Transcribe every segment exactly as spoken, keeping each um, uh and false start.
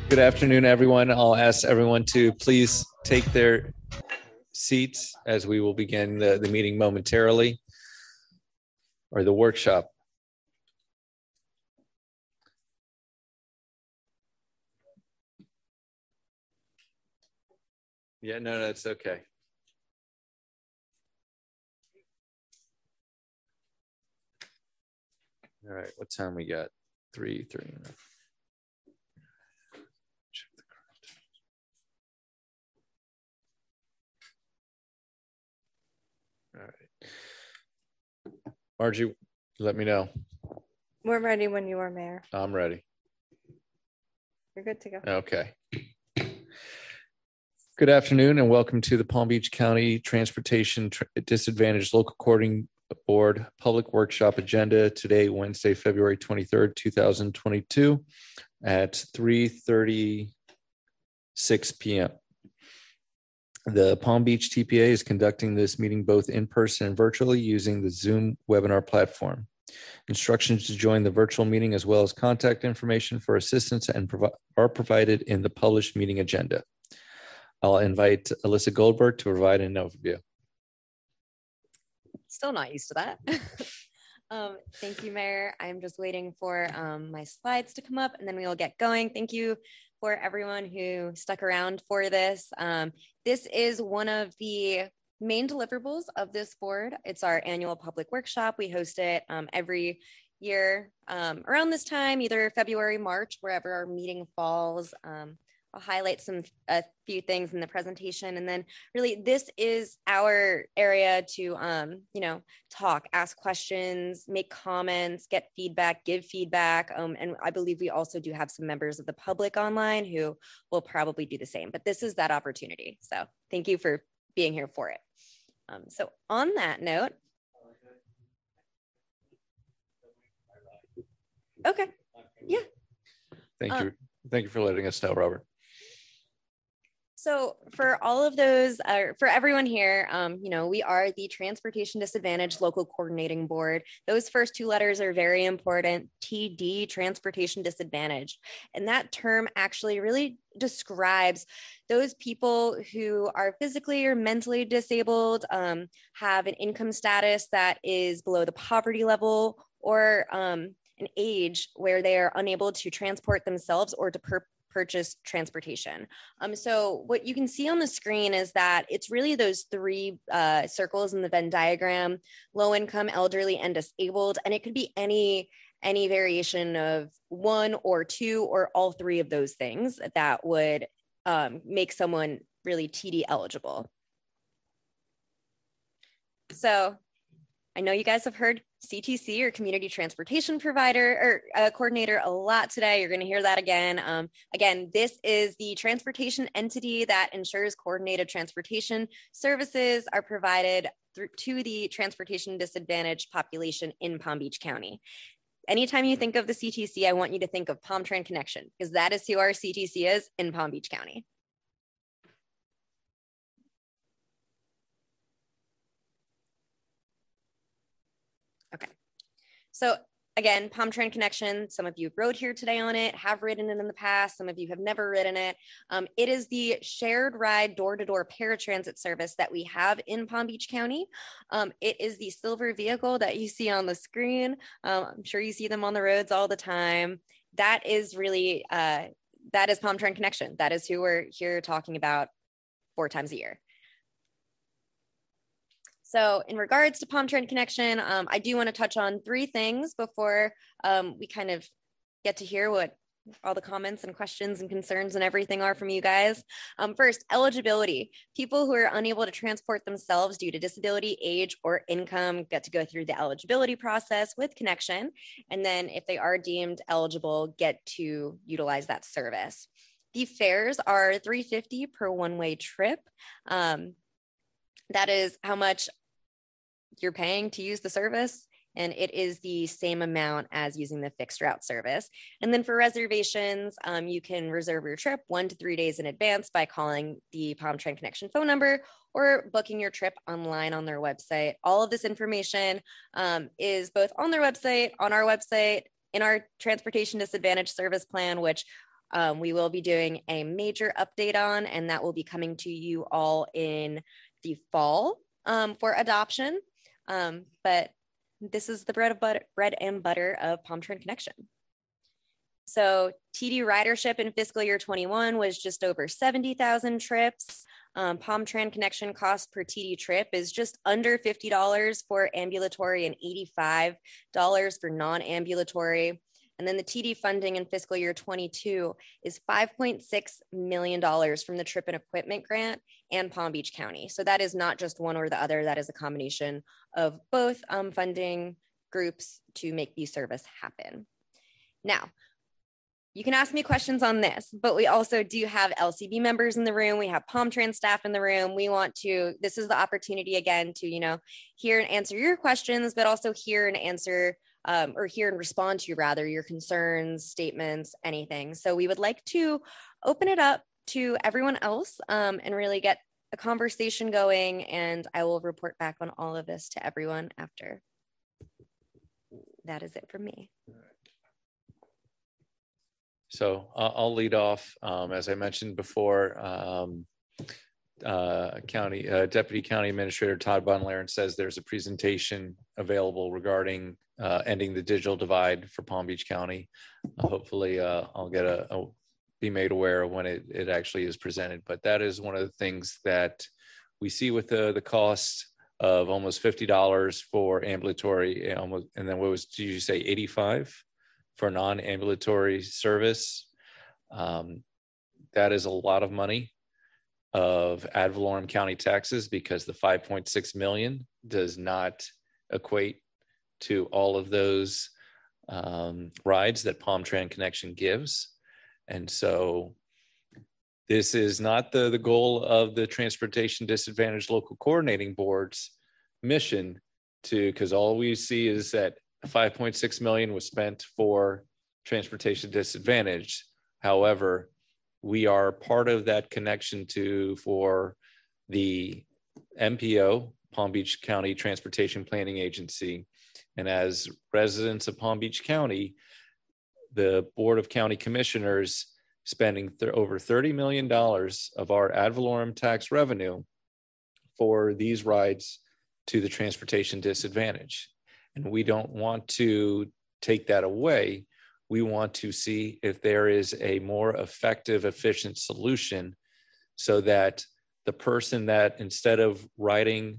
Good afternoon, everyone. I'll ask everyone to please take their seats as we will begin the, the meeting momentarily, or the workshop. Yeah, no, that's okay. All right, what time we got? Three, three. All right. Margie, let me know. We're ready when you are, Mayor. I'm ready. You're good to go. Okay. Good afternoon and welcome to the Palm Beach County Transportation Disadvantaged Local Coordinating Board Public Workshop Agenda today, Wednesday, February twenty-third, two thousand twenty-two at three thirty-six p.m. The Palm Beach T P A is conducting this meeting both in person and virtually using the Zoom webinar platform. Instructions to join the virtual meeting as well as contact information for assistance and provi- are provided in the published meeting agenda. I'll invite Alyssa Goldberg to provide an overview. Still not used to that. um, thank you, Mayor. I'm just waiting for um, my slides to come up and then we will get going. Thank you for everyone who stuck around for this. Um, this is one of the main deliverables of this board. It's our annual public workshop. We host it um, every year um, around this time, either February, March, wherever our meeting falls. Um, I'll highlight some a few things in the presentation, and then really this is our area to um, you know talk, ask questions, make comments, get feedback, give feedback, um, and I believe we also do have some members of the public online who will probably do the same. But this is that opportunity, so thank you for being here for it. Um, so on that note, okay, yeah. Thank you. Um, Thank you for letting us know, Robert. So for all of those, uh, for everyone here, um, you know, we are the Transportation Disadvantaged Local Coordinating Board. Those first two letters are very important, T D, Transportation Disadvantaged. And that term actually really describes those people who are physically or mentally disabled, um, have an income status that is below the poverty level, or um, an age where they are unable to transport themselves or to per- purchase transportation. Um, so what you can see on the screen is that it's really those three uh, circles in the Venn diagram: low income, elderly, and disabled. And it could be any, any variation of one or two or all three of those things that would um, make someone really T D eligible. So I know you guys have heard C T C, or Community Transportation Provider or uh, Coordinator, a lot today. You're going to hear that again. Um, again, this is the transportation entity that ensures coordinated transportation services are provided through to the transportation disadvantaged population in Palm Beach County. Anytime you think of the C T C, I want you to think of Palm Tran Connection, because that is who our C T C is in Palm Beach County. Okay, so again, Palm Tran Connection, some of you rode here today on it, have ridden it in the past, some of you have never ridden it. Um, it is the shared ride door-to-door paratransit service that we have in Palm Beach County. Um, it is the silver vehicle that you see on the screen. Um, I'm sure you see them on the roads all the time. That is really, uh, that is Palm Tran Connection. That is who we're here talking about four times a year. So in regards to Palm Tran Connection, um, I do want to touch on three things before um, we kind of get to hear what all the comments and questions and concerns and everything are from you guys. Um, first, eligibility. People who are unable to transport themselves due to disability, age, or income get to go through the eligibility process with Connection. And then if they are deemed eligible, get to utilize that service. The fares are three hundred fifty dollars per one-way trip. Um, That is how much you're paying to use the service. And it is the same amount as using the fixed route service. And then for reservations, um, you can reserve your trip one to three days in advance by calling the Palm Tran Connection phone number or booking your trip online on their website. All of this information um, is both on their website, on our website, in our Transportation Disadvantage Service Plan, which um, we will be doing a major update on, and that will be coming to you all in the fall um, for adoption. Um, but this is the bread of butter, bread and butter of Palm Trend Connection. So T D ridership in fiscal year twenty-one was just over seventy thousand trips. Um, Palm Trend Connection cost per T D trip is just under fifty dollars for ambulatory and eighty-five dollars for non-ambulatory. And then the T D funding in fiscal year twenty-two is five point six million dollars from the Trip and Equipment Grant and Palm Beach County. So that is not just one or the other, that is a combination of both um, funding groups to make the service happen. Now, you can ask me questions on this, but we also do have L C B members in the room. We have Palm Trend staff in the room. We want to, this is the opportunity again to, you know, hear and answer your questions, but also hear and answer um, or hear and respond to rather your concerns, statements, anything. So we would like to open it up to everyone else um, and really get a conversation going. And I will report back on all of this to everyone after. That is it for me. So I'll, I'll lead off. Um, as I mentioned before, um, uh, County uh, Deputy County Administrator Todd Bunlaren says there's a presentation available regarding uh, ending the digital divide for Palm Beach County. Uh, hopefully, uh, I'll get a, a be made aware of when it, it actually is presented. But that is one of the things that we see with the the cost of almost fifty dollars for ambulatory, almost, and then what was did you say eighty-five? For non-ambulatory service. Um, that is a lot of money of ad valorem county taxes because the five point six million does not equate to all of those um, rides that Palm Trend Connection gives. And so this is not the, the goal of the Transportation Disadvantaged Local Coordinating Board's mission to, because all we see is that five point six million was spent for transportation disadvantage. However, we are part of that connection to for the M P O, Palm Beach County Transportation Planning Agency. And as residents of Palm Beach County, the Board of County Commissioners spending th- over thirty million dollars of our ad valorem tax revenue for these rides to the transportation disadvantage. And we don't want to take that away. We want to see if there is a more effective, efficient solution so that the person that instead of riding,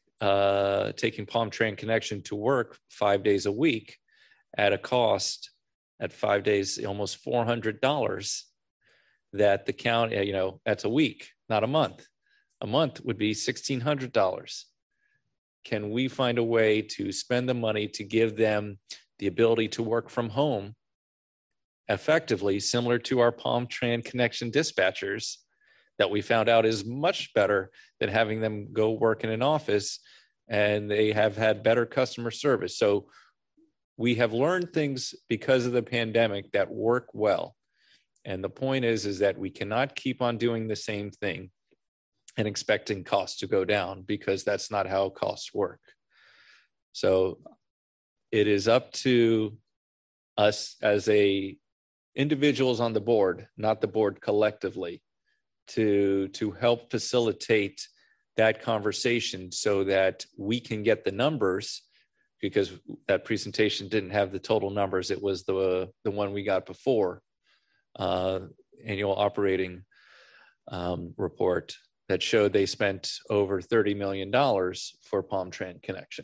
uh, taking Palm Trend Connection to work five days a week at a cost at five days, almost four hundred dollars, that the county, you know, that's a week, not a month. A month would be sixteen hundred dollars. Can we find a way to spend the money to give them the ability to work from home effectively, similar to our Palm Trend Connection dispatchers that we found out is much better than having them go work in an office, and they have had better customer service. So we have learned things because of the pandemic that work well. And the point is, is that we cannot keep on doing the same thing and expecting costs to go down, because that's not how costs work. So it is up to us as a individuals on the board, not the board collectively, to, to help facilitate that conversation so that we can get the numbers, because that presentation didn't have the total numbers. It was the, the one we got before, uh, annual operating um, report that showed they spent over thirty million dollars for Palm Trend Connection.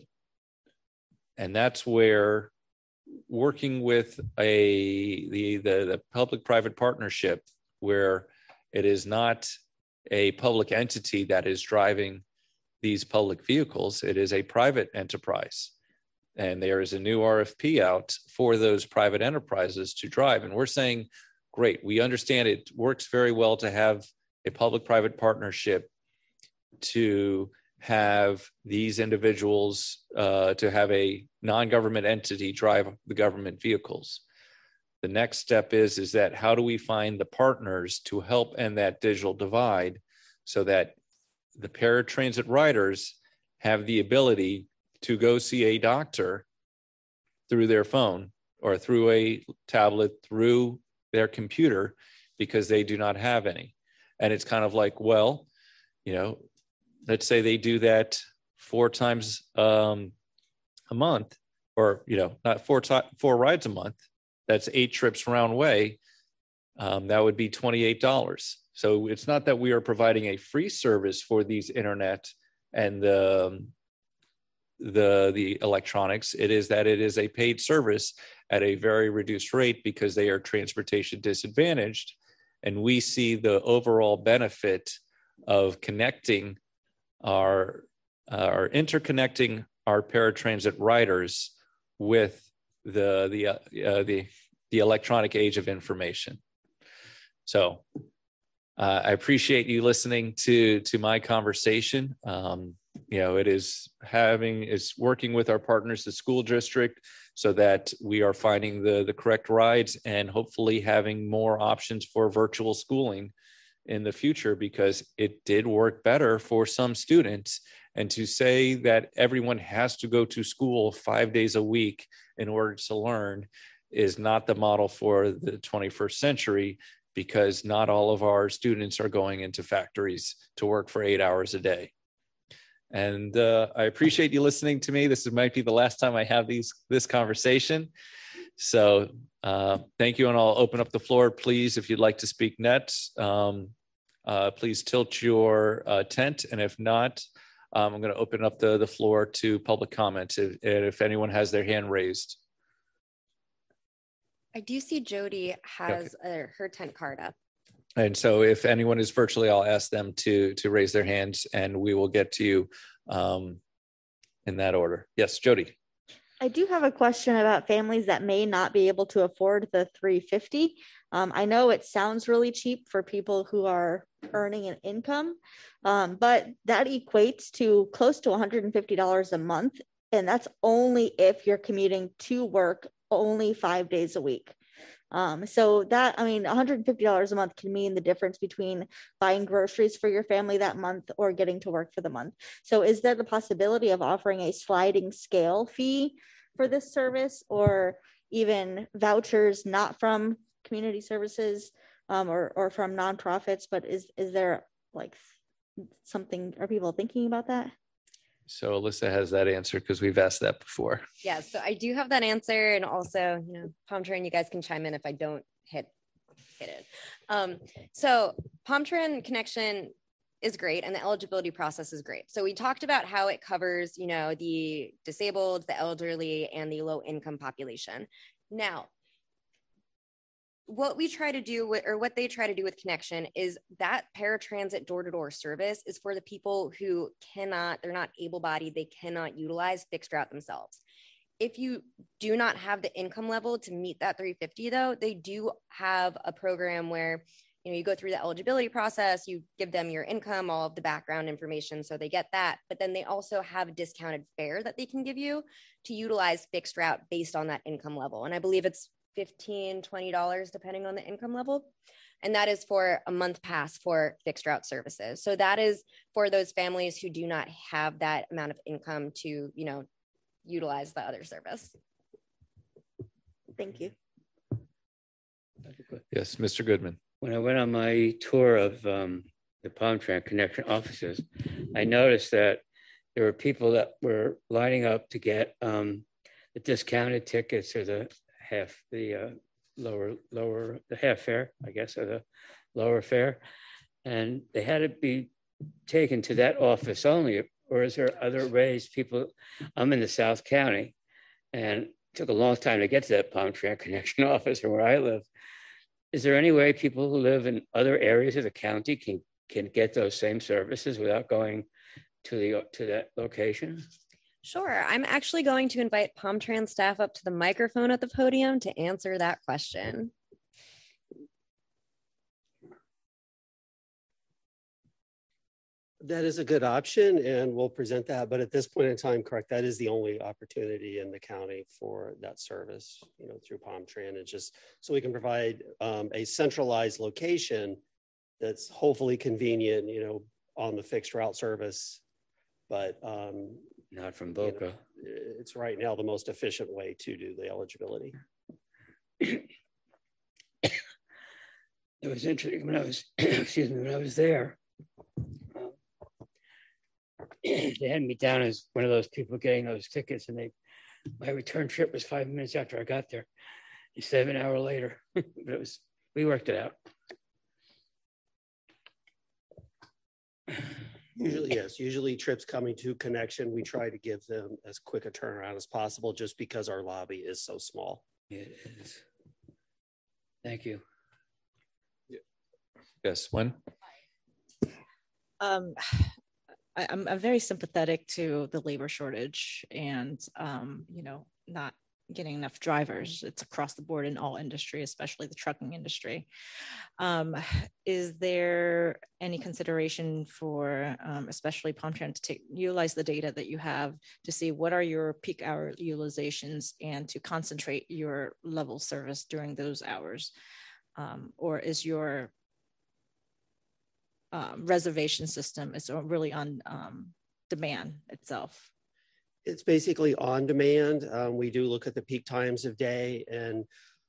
And that's where working with a the, the, the public-private partnership, where it is not a public entity that is driving these public vehicles, it is a private enterprise. And there is a new R F P out for those private enterprises to drive. And we're saying, great, we understand it works very well to have a public-private partnership to have these individuals, uh, to have a non-government entity drive the government vehicles. The next step is, is that how do we find the partners to help end that digital divide so that the paratransit riders have the ability to go see a doctor through their phone or through a tablet, through their computer because they do not have any. And it's kind of like, well, you know, let's say they do that four times um, a month, or, you know, not four, to- four rides a month. That's eight trips round way. Um, that would be twenty-eight dollars. So it's not that we are providing a free service for these internet and the, um, the, the electronics. It is that it is a paid service at a very reduced rate because they are transportation disadvantaged. And we see the overall benefit of connecting our, uh, or interconnecting our paratransit riders with the, the, uh, uh, the, the electronic age of information. So uh, I appreciate you listening to, to my conversation. Um, you know, it is having, is working with our partners, the school district, so that we are finding the, the correct rides and hopefully having more options for virtual schooling in the future, because it did work better for some students. And to say that everyone has to go to school five days a week in order to learn is not the model for the twenty-first century, because not all of our students are going into factories to work for eight hours a day. And uh, I appreciate you listening to me. This might be the last time I have these this conversation. So uh, thank you, and I'll open up the floor, please. If you'd like to speak next, um, uh, please tilt your uh, tent. And if not, um, I'm going to open up the, the floor to public comments if, if anyone has their hand raised. I do see Jody has uh, her tent card up. And so if anyone is virtually, I'll ask them to, to raise their hands and we will get to you um, in that order. Yes, Jody. I do have a question about families that may not be able to afford the three hundred fifty dollars. Um, I know it sounds really cheap for people who are earning an income, um, but that equates to close to one hundred fifty dollars a month. And that's only if you're commuting to work only five days a week. Um, so that, I mean, one hundred fifty dollars a month can mean the difference between buying groceries for your family that month or getting to work for the month. So is there the possibility of offering a sliding scale fee for this service, or even vouchers not from community services um, or, or from nonprofits, but is, is there like something, are people thinking about that? So Alyssa has that answer because we've asked that before. Yeah, so I do have that answer, and also, you know, PalmTran, you guys can chime in if I don't hit hit it. Um, so PalmTran Connection is great, and the eligibility process is great. So we talked about how it covers, you know, the disabled, the elderly, and the low income population. Now, what we try to do with, or what they try to do with Connection, is that paratransit door-to-door service is for the people who cannot, they're not able-bodied, they cannot utilize fixed route themselves. If you do not have the income level to meet that three hundred fifty though, they do have a program where, you know, you go through the eligibility process, you give them your income, all of the background information, so they get that, but then they also have a discounted fare that they can give you to utilize fixed route based on that income level. And I believe it's fifteen dollars, twenty dollars depending on the income level. And that is for a month pass for fixed route services. So that is for those families who do not have that amount of income to, you know, utilize the other service. Thank you. Yes, Mister Goodman. When I went on my tour of um, the PalmTran Connection offices, I noticed that there were people that were lining up to get um, the discounted tickets, or the half, the uh, lower, lower, the half fare, I guess, or the lower fare. And they had to be taken to that office only, or is there other ways people, I'm in the South County, and it took a long time to get to that PalmTran Connection office, or where I live. Is there any way people who live in other areas of the county can, can get those same services without going to the to that location? Sure. I'm actually going to invite PalmTran staff up to the microphone at the podium to answer that question. That is a good option, and we'll present that. But at this point in time, correct, that is the only opportunity in the county for that service, you know, through PalmTran. It's just so we can provide um, a centralized location that's hopefully convenient, you know, on the fixed route service. But um, not from Boca. You know, it's right now the most efficient way to do the eligibility. it was interesting when I was, excuse me, when I was there, um, they had me down as one of those people getting those tickets, and they, my return trip was five minutes after I got there, instead of an hour later. But it was, we worked it out. Usually, yes. Usually trips coming to Connection, we try to give them as quick a turnaround as possible just because our lobby is so small. It is. Thank you. Yes, when? Um, I, I'm, I'm very sympathetic to the labor shortage and, um, you know, not getting enough drivers. It's across the board in all industry, especially the trucking industry. Um, is there any consideration for, um, especially PalmTran, to take, utilize the data that you have to see what are your peak hour utilizations and to concentrate your level service during those hours? Um, or is your um, reservation system is really on um, demand itself? It's basically on demand. Um, we do look at the peak times of day, and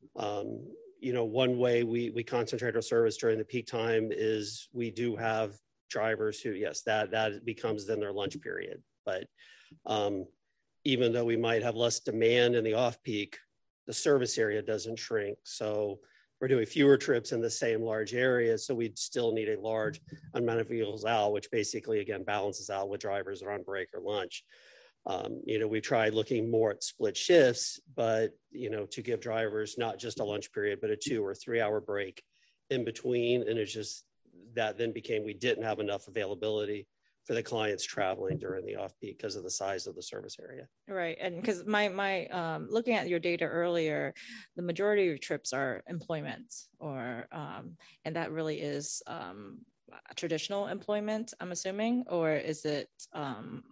um, you know, one way we we concentrate our service during the peak time is we do have drivers who, yes, that that becomes then their lunch period. But um, even though we might have less demand in the off peak, the service area doesn't shrink. So we're doing fewer trips in the same large area, so we'd still need a large amount of vehicles out, which basically again balances out with drivers that are on break or lunch. Um, you know, we tried looking more at split shifts, but, you know, to give drivers not just a lunch period, but a two or three hour break in between. And it's just that then became, we didn't have enough availability for the clients traveling during the off peak because of the size of the service area. Right. And because my, my, um, looking at your data earlier, the majority of your trips are employment or, um, and that really is, um, traditional employment, I'm assuming, or is it, um,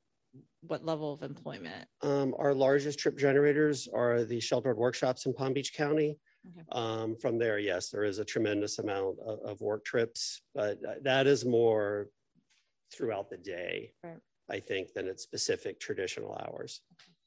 what level of employment? Um, our largest trip generators are the sheltered workshops in Palm Beach County. Okay. Um, from there, yes, there is a tremendous amount of, of work trips, but that is more throughout the day, right, I think, than its specific traditional hours.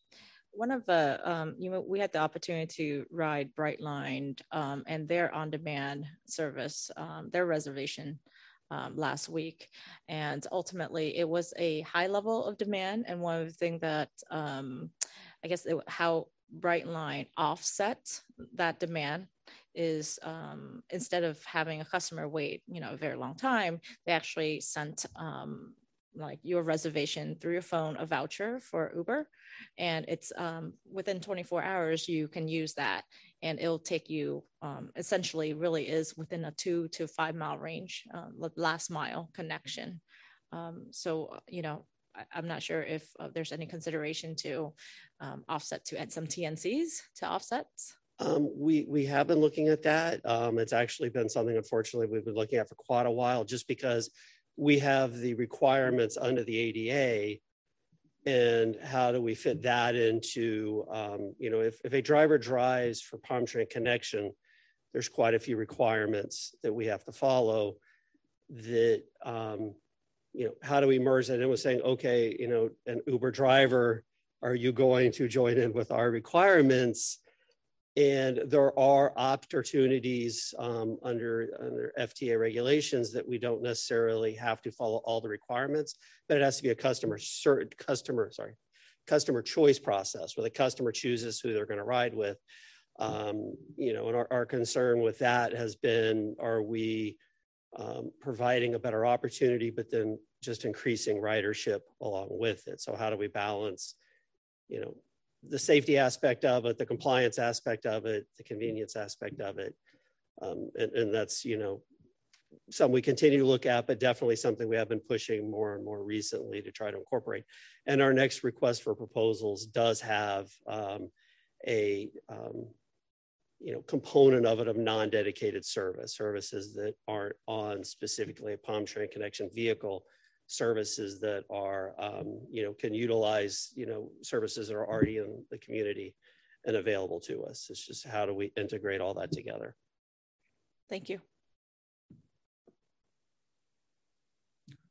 One of the, um, you know, we had the opportunity to ride Brightline um, and their on-demand service, um, their reservation Um, last week. And ultimately it was a high level of demand. And one of the things that um, I guess it, how Brightline offset that demand is um, instead of having a customer wait, you know, a very long time, they actually sent um, like your reservation through your phone, a voucher for Uber. And it's um, within twenty-four hours, you can use that and it'll take you um, essentially really is within a two to five mile range, uh, last mile connection. Um, so, you know, I, I'm not sure if uh, there's any consideration to um, offset to add some T N Cs to offsets. Um, we, we have been looking at that. Um, it's actually been something, unfortunately, we've been looking at for quite a while, just because we have the requirements under the A D A. And how do we fit that into, um, you know, if, if a driver drives for PalmTran Connection, there's quite a few requirements that we have to follow that, um, you know, how do we merge that in with saying, okay, you know, an Uber driver, are you going to join in with our requirements? And there are opportunities um, under, under F T A regulations that we don't necessarily have to follow all the requirements, but it has to be a customer certain customer, sorry, customer choice process where the customer chooses who they're going to ride with. Um, you know, and our, our concern with that has been, are we um, providing a better opportunity, but then just increasing ridership along with it? So how do we balance, you know, the safety aspect of it, the compliance aspect of it, the convenience aspect of it. Um, and, and that's, you know, something we continue to look at, but definitely something we have been pushing more and more recently to try to incorporate. And our next request for proposals does have um, a, um, you know, component of it of non-dedicated service, services that aren't on specifically a PalmTran Connection vehicle, services that are, um, you know, can utilize, you know, services that are already in the community and available to us. It's just how do we integrate all that together? Thank you.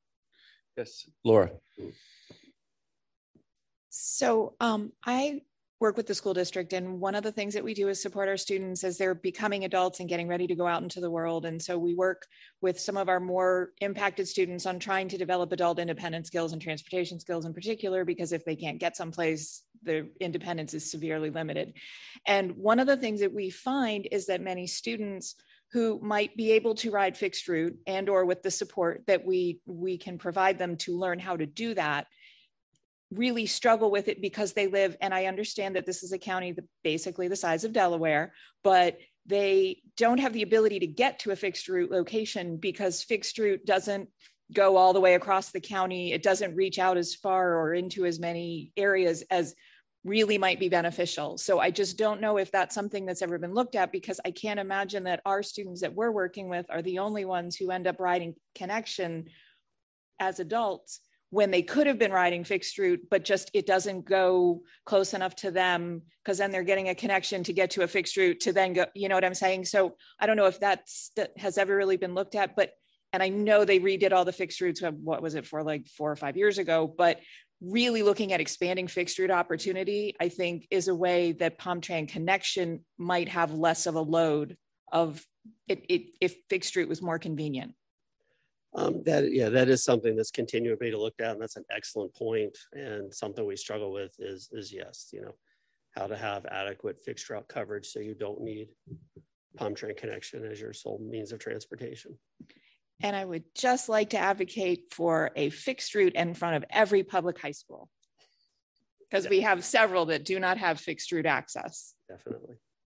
Yes, Laura. So um, I work with the school district. And one of the things that we do is support our students as they're becoming adults and getting ready to go out into the world. And so we work with some of our more impacted students on trying to develop adult independent skills and transportation skills in particular, because if they can't get someplace, their independence is severely limited. And one of the things that we find is that many students who might be able to ride fixed route and or with the support that we, we can provide them to learn how to do that, really struggle with it because they live, and I understand that this is a county that basically the size of Delaware, but they don't have the ability to get to a fixed route location because fixed route doesn't go all the way across the county. It doesn't reach out as far or into as many areas as really might be beneficial. So I just don't know if that's something that's ever been looked at, because I can't imagine that our students that we're working with are the only ones who end up riding Connection as adults when they could have been riding fixed route, but just it doesn't go close enough to them because then they're getting a connection to get to a fixed route to then go, you know what I'm saying? So I don't know if that's, that has ever really been looked at, but, and I know they redid all the fixed routes, what was it for, like four or five years ago, but really looking at expanding fixed route opportunity, I think is a way that PalmTran Connection might have less of a load of it, it if fixed route was more convenient. Um, that, yeah, that is something that's continuing to be looked at, and that's an excellent point. And something we struggle with is, is yes, you know, how to have adequate fixed route coverage so you don't need PalmTran Connection as your sole means of transportation. And I would just like to advocate for a fixed route in front of every public high school, because yeah. we have several that do not have fixed route access. Definitely.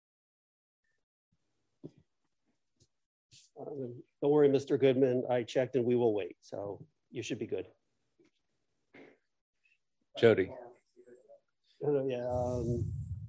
Um, don't worry, Mister Goodman, I checked and we will wait. So you should be good. Jody. Uh, yeah. Um,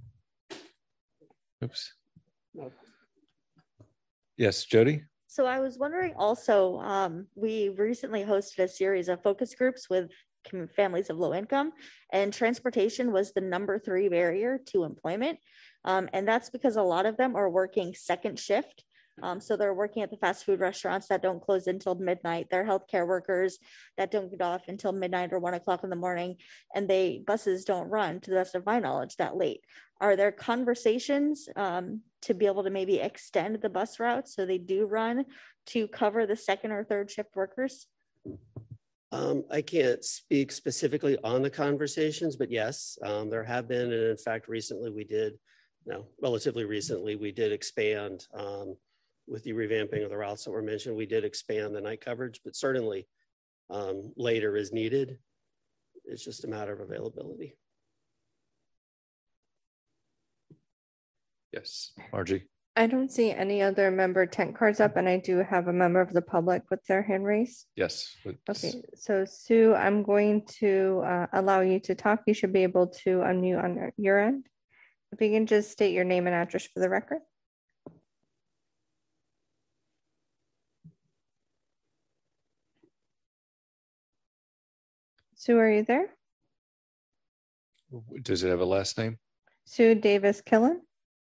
Oops. No. Yes, Jody. So I was wondering also, um, we recently hosted a series of focus groups with families of low income, and transportation was the number three barrier to employment. Um, and that's because a lot of them are working second shift. Um, so they're working at the fast food restaurants that don't close until midnight. They're healthcare workers that don't get off until midnight or one o'clock in the morning, and they buses don't run, to the best of my knowledge, that late. Are there conversations um, to be able to maybe extend the bus route so they do run to cover the second or third shift workers? Um, I can't speak specifically on the conversations, but yes, um, there have been, and in fact, recently we did, no, relatively recently, we did expand um, with the revamping of the routes that were mentioned. We did expand the night coverage, but certainly um, later is needed. It's just a matter of availability. Yes, Margie. I don't see any other member tent cards up, and I do have a member of the public with their hand raised. Yes. Okay, so Sue, I'm going to uh, allow you to talk. You should be able to unmute on your end. If you can just state your name and address for the record. Sue, are you there? Does it have a last name? Sue Davis Killen.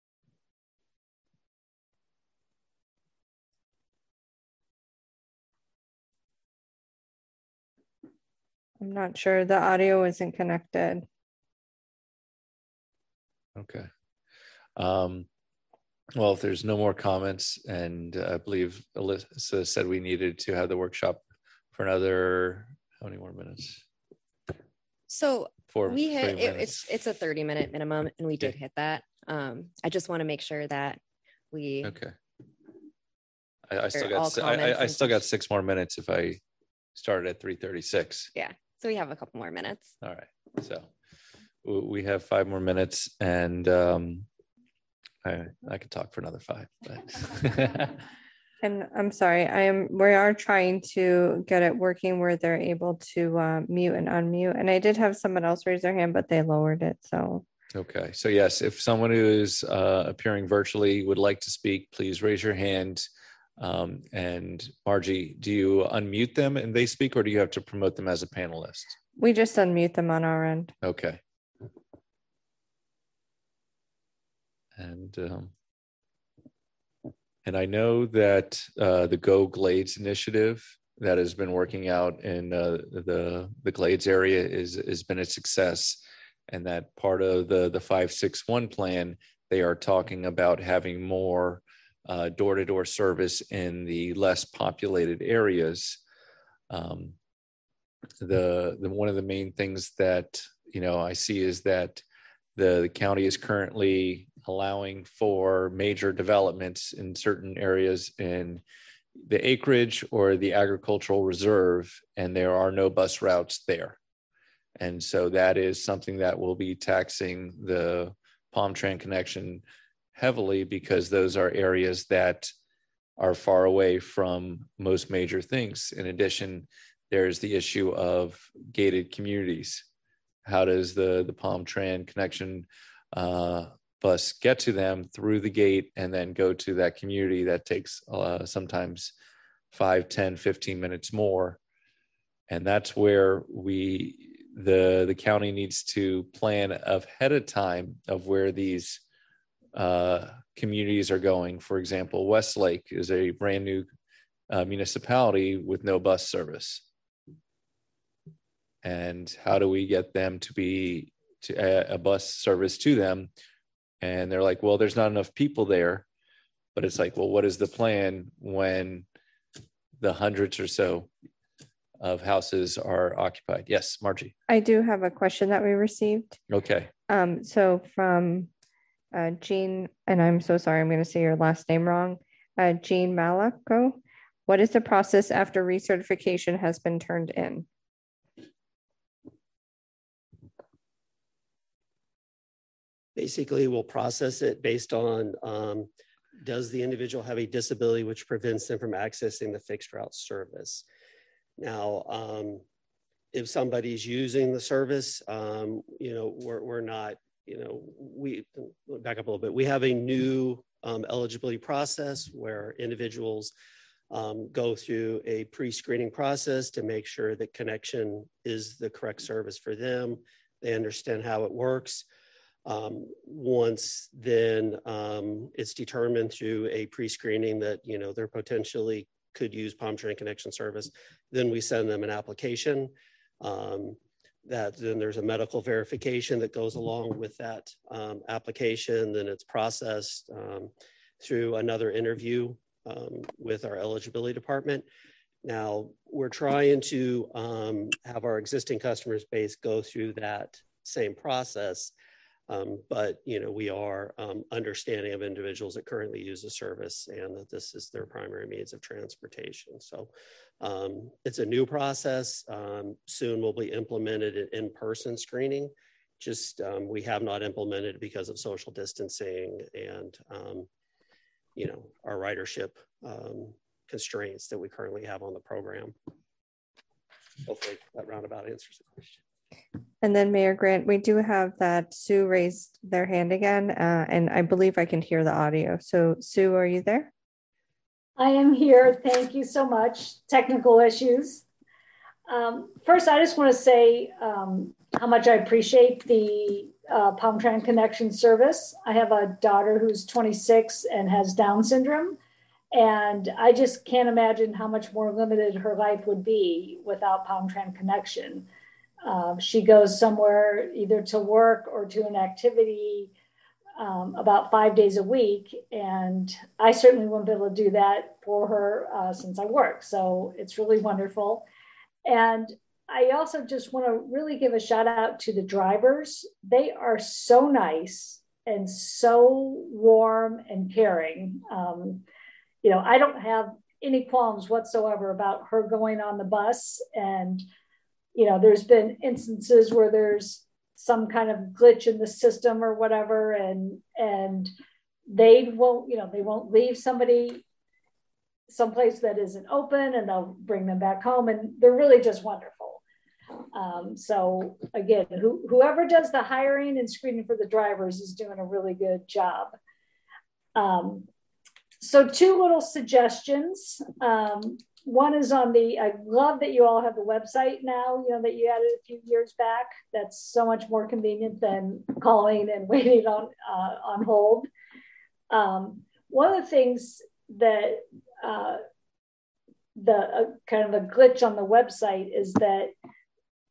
I'm not sure. The audio isn't connected. Okay. Um, well, if there's no more comments, and uh, I believe Alyssa said we needed to have the workshop for another, how many more minutes? So Four, we hit, it, minutes. it's it's a thirty minute minimum, and we Okay. did hit that. Um, I just want to make sure that we, Okay. I, I still all got, si- I, comments I, I and still got questions. six more minutes if I started at three thirty-six. yeah, so we have a couple more minutes. All right. So w- we have five more minutes, and um, I, I could talk for another five, but And I'm sorry, I am, we are trying to get it working where they're able to uh, mute and unmute. And I did have someone else raise their hand, but they lowered it. So okay. So yes, if someone who is uh, appearing virtually would like to speak, please raise your hand. Um, and Margie, do you unmute them and they speak, or do you have to promote them as a panelist? we just unmute them on our end. Okay. And um, and I know that uh, the Go Glades initiative that has been working out in uh, the the Glades area is has been a success. And that part of the, the five six one plan, they are talking about having more uh, door-to-door service in the less populated areas. Um, the, the one of the main things that, you know, I see is that the, the county is currently allowing for major developments in certain areas in the acreage or the agricultural reserve, and there are no bus routes there. And so that is something that will be taxing the Palm Tran connection heavily, because those are areas that are far away from most major things. In addition, there's the issue of gated communities. How does the, the Palm Tran connection uh, bus get to them through the gate and then go to that community that takes uh, sometimes five, ten, fifteen minutes more? And that's where we, the, the county needs to plan ahead of time of where these uh, communities are going. For example, Westlake is a brand new uh, municipality with no bus service. And how do we get them to be to a, a bus service to them? And they're like, well, there's not enough people there. But it's like, well, what is the plan when the hundreds or so of houses are occupied? Yes, Margie. I do have a question that we received. Okay. Um, so from uh, Jean, and I'm so sorry, I'm going to say your last name wrong. Uh, Jean Malaco. What is the process after recertification has been turned in? Basically, we'll process it based on, um, does the individual have a disability which prevents them from accessing the fixed route service? Now, um, if somebody's using the service, um, you know, we're, we're not, you know, we back up a little bit. We have a new um, eligibility process where individuals um, go through a pre-screening process to make sure that connection is the correct service for them. They understand how it works. Um, once then um, it's determined through a pre-screening that, you know, they're potentially could use Palm Tran Connection service, then we send them an application. Um, that then there's a medical verification that goes along with that um, application. Then it's processed um, through another interview um, with our eligibility department. Now we're trying to um, have our existing customers base go through that same process. Um, but, you know, we are um, understanding of individuals that currently use the service and that this is their primary means of transportation. So um, it's a new process. Um, soon will be implemented in in-person screening. Just um, we have not implemented because of social distancing and, um, you know, our ridership um, constraints that we currently have on the program. Hopefully that roundabout answers the question. And then Mayor Grant, we do have that Sue raised their hand again, uh, and I believe I can hear the audio. So Sue, are you there? I am here. Thank you so much. Technical issues. Um, first, I just want to say um, how much I appreciate the uh, Palm Tran Connection service. I have a daughter who's twenty-six and has Down syndrome. And I just can't imagine how much more limited her life would be without Palm Tran Connection. Um, she goes somewhere either to work or to an activity um, about five days a week. And I certainly won't be able to do that for her uh, since I work. So it's really wonderful. And I also just want to really give a shout out to the drivers. They are so nice and so warm and caring. Um, you know, I don't have any qualms whatsoever about her going on the bus. And you know, there's been instances where there's some kind of glitch in the system or whatever, and and they won't, you know, they won't leave somebody someplace that isn't open, and they'll bring them back home, and they're really just wonderful. Um, so again, who, whoever does the hiring and screening for the drivers is doing a really good job. Um, so two little suggestions. Um, One is on the, I love that you all have the website now, you know, that you added a few years back. That's so much more convenient than calling and waiting on, uh, on hold. Um, one of the things that uh, the uh, kind of a glitch on the website is that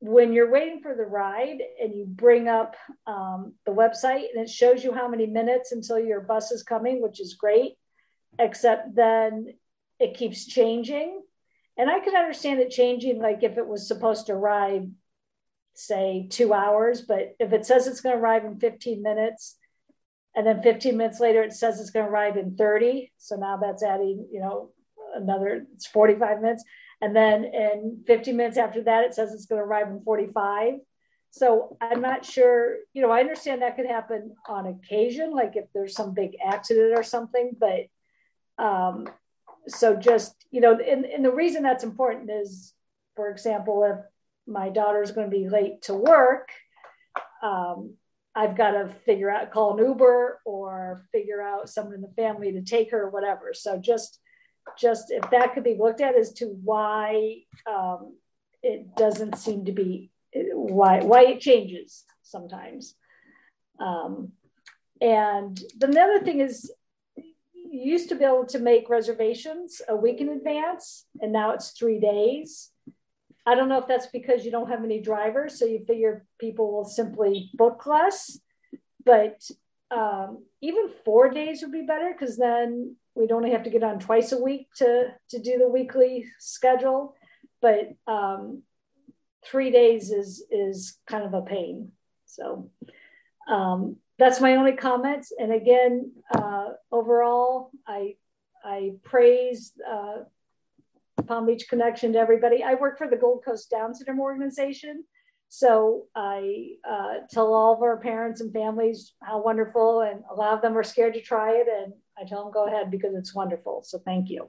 when you're waiting for the ride and you bring up um, the website and it shows you how many minutes until your bus is coming, which is great, except then it keeps changing. And I could understand it changing, like if it was supposed to arrive, say two hours, but if it says it's going to arrive in fifteen minutes, and then fifteen minutes later, it says it's going to arrive in thirty. So now that's adding, you know, another, it's forty-five minutes. And then in fifteen minutes after that, it says it's going to arrive in forty-five. So I'm not sure, you know, I understand that could happen on occasion, like if there's some big accident or something, but um, so just, you know, and, and the reason that's important is, for example, if my daughter's going to be late to work, um, I've got to figure out, call an Uber or figure out someone in the family to take her or whatever. So just, just if that could be looked at as to why um, it doesn't seem to be, why, why it changes sometimes. Um, and then the other thing is, you used to be able to make reservations a week in advance, and now it's three days. I don't know if that's because you don't have any drivers, so you figure people will simply book less, but um, even four days would be better, because then we'd only have to get on twice a week to, to do the weekly schedule. But um, three days is, is kind of a pain. So um, that's my only comments. And again, uh, overall, I, I praise uh, Palm Beach Connection to everybody. I work for the Gold Coast Down Syndrome organization. So I uh, tell all of our parents and families how wonderful, and a lot of them are scared to try it. And I tell them, go ahead, because it's wonderful. So thank you.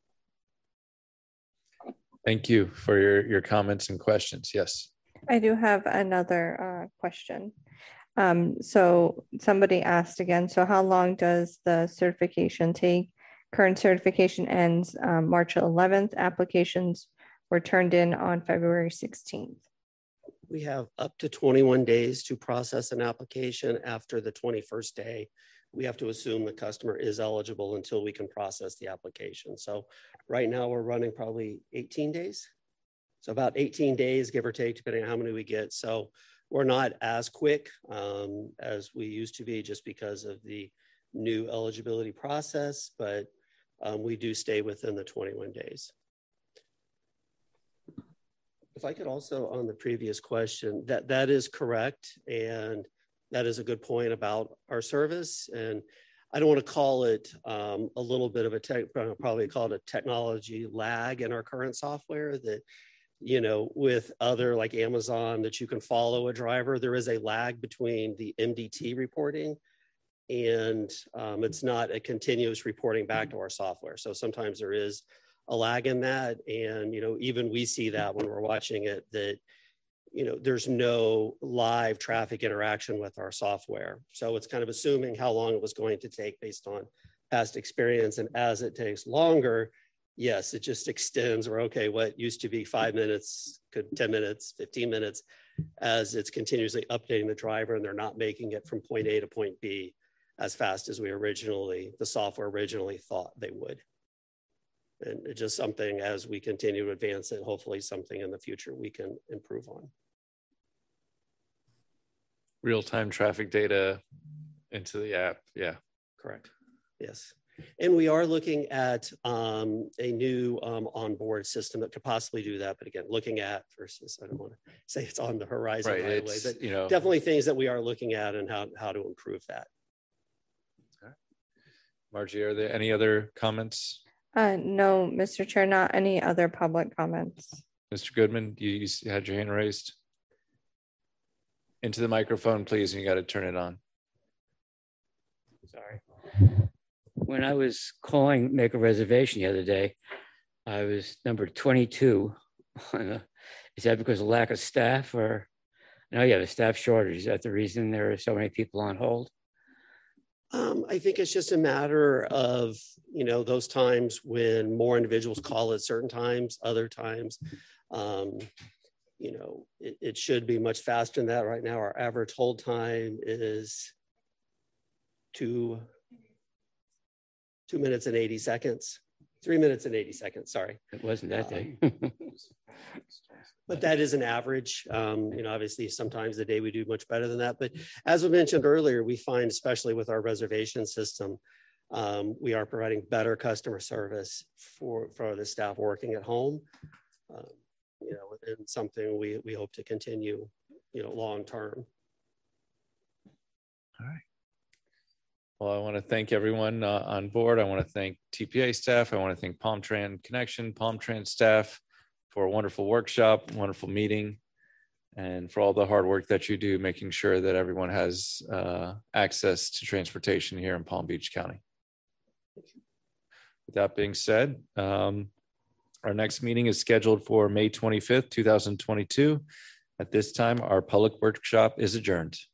Thank you for your, your comments and questions. Yes. I do have another uh, question. Um, so somebody asked again, so how long does the certification take? Current certification ends um, March eleventh. Applications were turned in on February sixteenth. We have up to twenty-one days to process an application. After the twenty-first day, we have to assume the customer is eligible until we can process the application. So right now we're running probably eighteen days. So about eighteen days, give or take, depending on how many we get. So we're not as quick um, as we used to be, just because of the new eligibility process, but um, we do stay within the twenty-one days. If I could also, on the previous question, that that is correct. And that is a good point about our service. And I don't want to call it um, a little bit of a tech, probably call it a technology lag in our current software, that, you know, with other like Amazon, that you can follow a driver, there is a lag between the M D T reporting and um, it's not a continuous reporting back to our software. So sometimes there is a lag in that. And, you know, even we see that when we're watching it, that, you know, there's no live traffic interaction with our software. So it's kind of assuming how long it was going to take based on past experience. And as it takes longer, yes, it just extends, or okay, what used to be five minutes could ten minutes, fifteen minutes, as it's continuously updating the driver and they're not making it from point A to point B as fast as we originally, the software originally thought they would. And it's just something, as we continue to advance it, hopefully something in the future we can improve on. Real-time traffic data into the app. Yeah. Correct. Yes. And we are looking at um, a new um, onboard system that could possibly do that. But again, looking at versus, I don't want to say it's on the horizon Right, right away, it's, but you know, definitely things that we are looking at and how, how to improve that. Okay. Margie, are there any other comments? Uh, no, Mister Chair, not any other public comments. Mister Goodman, you, you had your hand raised. Into the microphone, please, and you got to turn it on. Sorry. When I was calling, make a reservation the other day, I was number twenty-two. Is that because of lack of staff, or no? You have a staff shortage. Is that the reason there are so many people on hold? Um, I think it's just a matter of, you know, those times when more individuals call at certain times, other times, um, you know, it, it should be much faster than that. Right now, our average hold time is two, two minutes and eighty seconds, three minutes and eighty seconds, sorry. It wasn't that day. Um, But that is an average. Um, you know, obviously sometimes the day we do much better than that. But as we mentioned earlier, we find, especially with our reservation system, um, we are providing better customer service for, for the staff working at home. Um, you know, and something we, we hope to continue, you know, long-term. All right. Well, I want to thank everyone uh, on board. I want to thank T P A staff. I want to thank PalmTran Connection, PalmTran staff for a wonderful workshop, wonderful meeting, and for all the hard work that you do, making sure that everyone has uh, access to transportation here in Palm Beach County. With that being said, um, our next meeting is scheduled for May twenty-fifth, two thousand twenty-two. At this time, our public workshop is adjourned.